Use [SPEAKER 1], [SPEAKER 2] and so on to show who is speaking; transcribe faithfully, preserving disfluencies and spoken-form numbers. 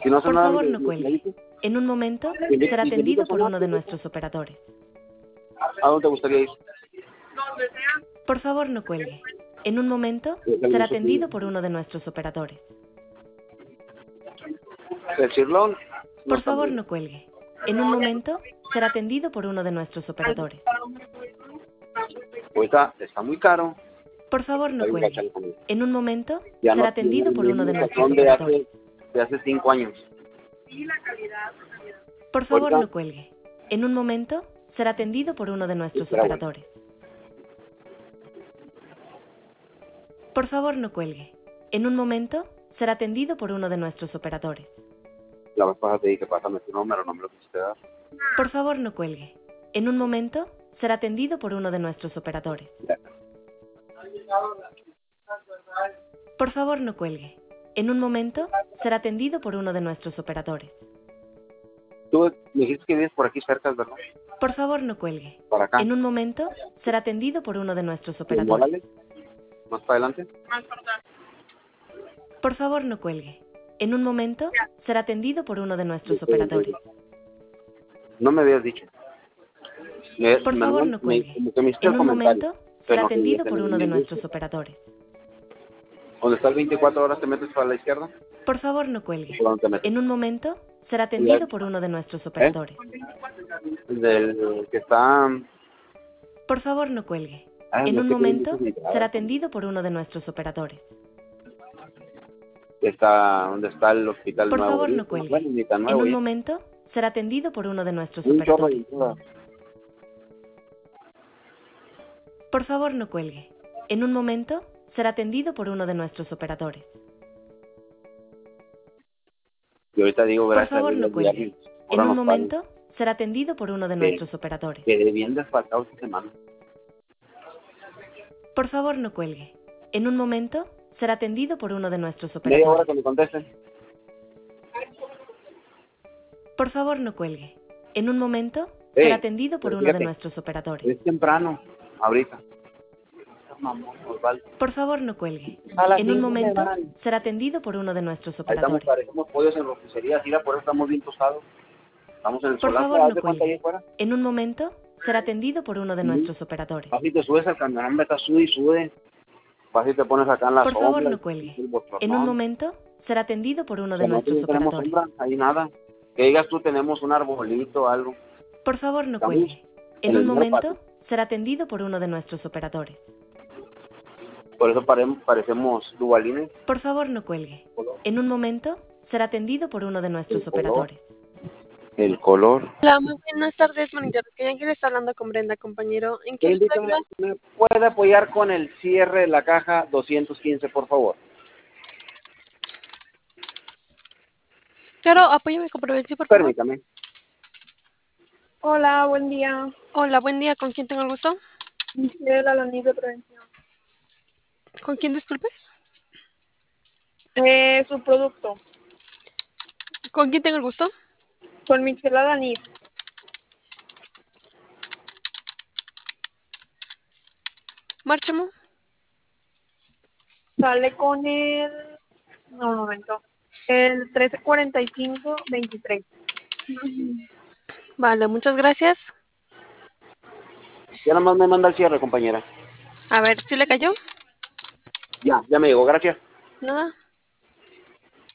[SPEAKER 1] Si no hace
[SPEAKER 2] Por
[SPEAKER 1] nada,
[SPEAKER 2] favor,
[SPEAKER 1] me,
[SPEAKER 2] no
[SPEAKER 1] me, me
[SPEAKER 2] cuelgue.
[SPEAKER 1] dices.
[SPEAKER 2] En un momento
[SPEAKER 1] Y le-
[SPEAKER 2] será
[SPEAKER 1] y le
[SPEAKER 2] atendido
[SPEAKER 1] dices,
[SPEAKER 2] por
[SPEAKER 1] "No,
[SPEAKER 2] uno de
[SPEAKER 1] pues,
[SPEAKER 2] nuestros operadores.
[SPEAKER 1] ¿a dónde te gustaría ir?"
[SPEAKER 2] Por favor, no cuelgue. En un momento
[SPEAKER 1] Pues, el
[SPEAKER 2] será
[SPEAKER 1] gusto
[SPEAKER 2] atendido
[SPEAKER 1] tuyo.
[SPEAKER 2] por uno de nuestros operadores.
[SPEAKER 1] El cirlón no
[SPEAKER 2] Por
[SPEAKER 1] está muy
[SPEAKER 2] favor,
[SPEAKER 1] bien.
[SPEAKER 2] no cuelgue. En un momento será atendido por uno de nuestros operadores.
[SPEAKER 1] Ahorita está muy caro.
[SPEAKER 2] Por favor, no
[SPEAKER 1] Está bien gacha
[SPEAKER 2] cuelgue.
[SPEAKER 1] la comida.
[SPEAKER 2] En un momento
[SPEAKER 1] Ya
[SPEAKER 2] será
[SPEAKER 1] no tiene
[SPEAKER 2] atendido
[SPEAKER 1] el
[SPEAKER 2] por uno de
[SPEAKER 1] mismo
[SPEAKER 2] nuestros
[SPEAKER 1] sazón de
[SPEAKER 2] operadores.
[SPEAKER 1] hace, de hace cinco años.
[SPEAKER 2] Por favor,
[SPEAKER 1] Ahorita,
[SPEAKER 2] no cuelgue. En un momento será atendido por uno de nuestros
[SPEAKER 1] espera, bueno.
[SPEAKER 2] operadores. Por favor, no cuelgue. En un momento será atendido por uno de nuestros operadores.
[SPEAKER 1] La vez pasada te dije, pásame tu número, no me lo quisiste dar.
[SPEAKER 2] Por favor, no cuelgue. En un momento será atendido por uno de nuestros operadores.
[SPEAKER 1] Ya.
[SPEAKER 2] Por favor, no cuelgue. En un momento será atendido por uno de nuestros operadores.
[SPEAKER 1] Tú me dijiste que vives por aquí cerca, ¿verdad?
[SPEAKER 2] Por favor, no cuelgue.
[SPEAKER 1] Para acá.
[SPEAKER 2] En un momento será atendido por uno de nuestros
[SPEAKER 1] ¿En
[SPEAKER 2] operadores.
[SPEAKER 1] Morales? ¿Más para adelante?
[SPEAKER 2] Por favor, no cuelgue. En un momento será atendido por uno de nuestros
[SPEAKER 1] Sí,
[SPEAKER 2] operadores.
[SPEAKER 1] no me habías dicho. Me,
[SPEAKER 2] Por
[SPEAKER 1] me,
[SPEAKER 2] favor,
[SPEAKER 1] me,
[SPEAKER 2] no cuelgue.
[SPEAKER 1] como que me hiciste
[SPEAKER 2] En
[SPEAKER 1] el
[SPEAKER 2] un
[SPEAKER 1] comentario.
[SPEAKER 2] momento
[SPEAKER 1] pero
[SPEAKER 2] será
[SPEAKER 1] no que
[SPEAKER 2] atendido
[SPEAKER 1] digas
[SPEAKER 2] por
[SPEAKER 1] en
[SPEAKER 2] uno
[SPEAKER 1] el
[SPEAKER 2] de
[SPEAKER 1] menú.
[SPEAKER 2] nuestros operadores.
[SPEAKER 1] Donde está el veinticuatro horas te metes para la izquierda.
[SPEAKER 2] Por favor, no cuelgue.
[SPEAKER 1] ¿Por dónde te metes?
[SPEAKER 2] En un momento será atendido por uno de nuestros operadores.
[SPEAKER 1] Del que está...
[SPEAKER 2] Por favor, no cuelgue.
[SPEAKER 1] Ah,
[SPEAKER 2] En
[SPEAKER 1] no
[SPEAKER 2] un
[SPEAKER 1] sé qué
[SPEAKER 2] momento
[SPEAKER 1] dices, migrada,
[SPEAKER 2] será
[SPEAKER 1] ¿no?
[SPEAKER 2] atendido por uno de nuestros operadores.
[SPEAKER 1] Está donde está el hospital
[SPEAKER 2] Por
[SPEAKER 1] nuevo.
[SPEAKER 2] favor, no
[SPEAKER 1] ahorita.
[SPEAKER 2] cuelgue.
[SPEAKER 1] Bueno, ni tan
[SPEAKER 2] En
[SPEAKER 1] nuevo
[SPEAKER 2] un
[SPEAKER 1] ya.
[SPEAKER 2] momento será atendido por uno de nuestros
[SPEAKER 1] Un chorro de
[SPEAKER 2] operadores.
[SPEAKER 1] ayuda.
[SPEAKER 2] Por favor, no cuelgue. En un momento será atendido por uno de nuestros operadores.
[SPEAKER 1] Y ahorita digo
[SPEAKER 2] Por
[SPEAKER 1] gracias a
[SPEAKER 2] favor,
[SPEAKER 1] Dios
[SPEAKER 2] no
[SPEAKER 1] los
[SPEAKER 2] cuelgue.
[SPEAKER 1] diarios.
[SPEAKER 2] En
[SPEAKER 1] Ahora
[SPEAKER 2] un
[SPEAKER 1] nos pagan.
[SPEAKER 2] momento será atendido por uno de
[SPEAKER 1] Que-
[SPEAKER 2] nuestros operadores.
[SPEAKER 1] Quedé bien desfalcado esta semana.
[SPEAKER 2] Por favor, no cuelgue. En un momento será atendido por uno de nuestros
[SPEAKER 1] Media hora
[SPEAKER 2] operadores.
[SPEAKER 1] que me contesten.
[SPEAKER 2] Por favor, no cuelgue. En un momento
[SPEAKER 1] Ey,
[SPEAKER 2] será atendido por
[SPEAKER 1] pero
[SPEAKER 2] uno de
[SPEAKER 1] fíjate,
[SPEAKER 2] nuestros operadores.
[SPEAKER 1] es temprano, ahorita. Mamón, Osvaldo.
[SPEAKER 2] Por favor, no cuelgue.
[SPEAKER 1] A las
[SPEAKER 2] En un
[SPEAKER 1] cinco me
[SPEAKER 2] momento
[SPEAKER 1] van.
[SPEAKER 2] será atendido por uno de nuestros
[SPEAKER 1] Ahí estamos,
[SPEAKER 2] operadores.
[SPEAKER 1] parecemos pollos en rosticería, mira, por eso estamos bien tostados. Estamos en el
[SPEAKER 2] Por
[SPEAKER 1] solazo,
[SPEAKER 2] favor,
[SPEAKER 1] haz
[SPEAKER 2] no
[SPEAKER 1] de cuenta ahí
[SPEAKER 2] cuelgue.
[SPEAKER 1] afuera.
[SPEAKER 2] En un momento será atendido por uno de
[SPEAKER 1] Sí.
[SPEAKER 2] nuestros operadores.
[SPEAKER 1] Vas y te subes al camión, hombre, estás sude y sude. Vas y te pones acá en la
[SPEAKER 2] Por
[SPEAKER 1] sombra.
[SPEAKER 2] favor, no
[SPEAKER 1] y-
[SPEAKER 2] cuelgue.
[SPEAKER 1] y el bochornón.
[SPEAKER 2] En un momento será atendido por uno
[SPEAKER 1] O
[SPEAKER 2] de
[SPEAKER 1] sea, nosotros
[SPEAKER 2] nuestros
[SPEAKER 1] no tenemos
[SPEAKER 2] operadores.
[SPEAKER 1] sombra, ahí nada. Que digas tú, tenemos un arbolito o algo.
[SPEAKER 2] Por favor, no
[SPEAKER 1] Estamos
[SPEAKER 2] cuelgue. En
[SPEAKER 1] en el
[SPEAKER 2] un
[SPEAKER 1] mero
[SPEAKER 2] momento
[SPEAKER 1] patio.
[SPEAKER 2] será atendido por uno de nuestros operadores.
[SPEAKER 1] Por eso pare- parecemos dubalines.
[SPEAKER 2] Por favor, no cuelgue. En un momento será atendido por uno de nuestros
[SPEAKER 1] El color.
[SPEAKER 2] operadores.
[SPEAKER 1] El color.
[SPEAKER 3] Hola, muy buenas tardes, monitor. Que ya que le está hablando con Brenda, compañero. ¿En qué le puedo
[SPEAKER 1] Indícame,
[SPEAKER 3] ayudar?
[SPEAKER 1] ¿me puede apoyar con el cierre de la caja doscientos quince, por favor?
[SPEAKER 3] Claro, apóyame con prevención, por favor.
[SPEAKER 1] Permítame.
[SPEAKER 4] Hola, buen día.
[SPEAKER 3] Hola, buen día. ¿Con quién tengo el gusto?
[SPEAKER 4] Michelle Alanis de Prevención.
[SPEAKER 3] ¿Con quién, disculpe?
[SPEAKER 4] Eh, su producto.
[SPEAKER 3] ¿Con quién tengo el gusto?
[SPEAKER 4] Con Michelle Alanis.
[SPEAKER 3] Márchamo.
[SPEAKER 4] Sale con el... No, un momento. El trece cuarenta y cinco veintitrés.
[SPEAKER 3] Vale, muchas gracias.
[SPEAKER 1] Ya nada más me manda el cierre, compañera.
[SPEAKER 3] A ver, ¿sí le cayó?
[SPEAKER 1] Ya, ya me llegó, gracias.
[SPEAKER 3] Nada.